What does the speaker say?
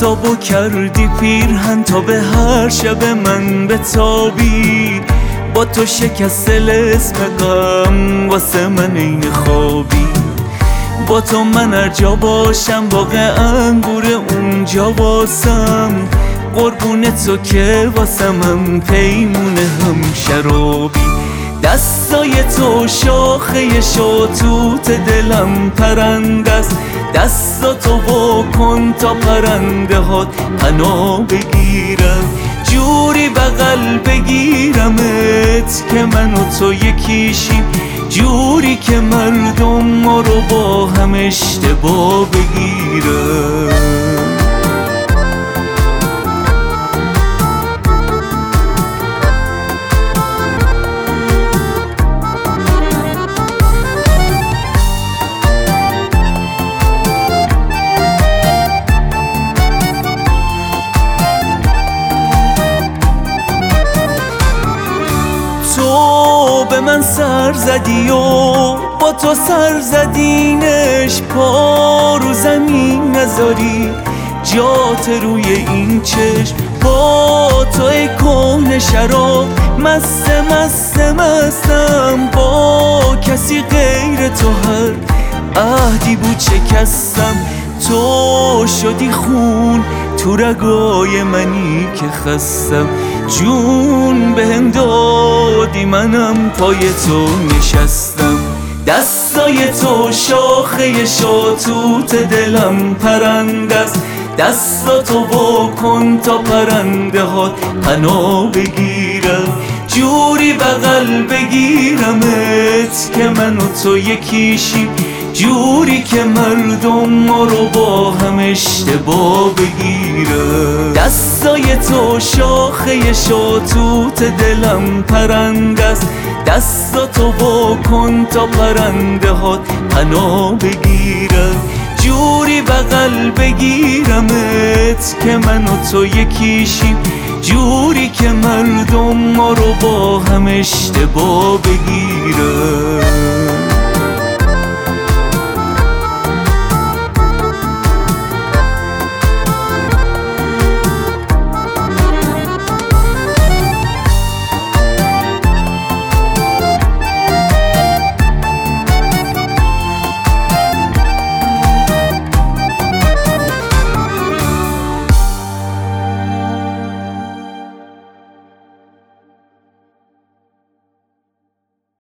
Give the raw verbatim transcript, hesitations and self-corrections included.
آفتابو کردی پیرهن تا به هر شب من بتابی. با تو شکست اسم غم واسه من این خوابی. با تو من هر جا باشم باغ انگور اونجا واسم. قربون تو که واسمم پیمون هم شرابی. دستای تو شاخه شاتوت دلم پرنده است. دستاتو واکن تا پرنده هات پناه بگیرم. جوری بغل بگیرمت که من و تو یکیشیم. جوری که مردم ما رو با هم اشتباه بگیرم. تو به من سر زدی و با تو سر زدینش. پا رو زمین نذاری جات روی این چشم. با تو ای کهنه شراب مست مست مستم. با کسی غیر تو هر عهدی بود شکستم. تو شدی خون تو رگای منی که خستم. جون بهم دادی منم پای تو نشستم. دستای تو شاخه شاتوت دلم پرنده است. دستاتو واکن تا پرنده هات پناه بگیرم. جوری بغل بگیرمت که من و تو یکیشیم. جوری که مردم ما رو با هم اشتباه بگیرم. دستای تو شاخه شاتوت دلم پرنده است. دستاتو واکن تا پرنده هات پناه بگیرم. جوری بغل بگیرمت که من و تو یکیشیم. جوری که مردم ما رو با هم اشتباه بگیرم.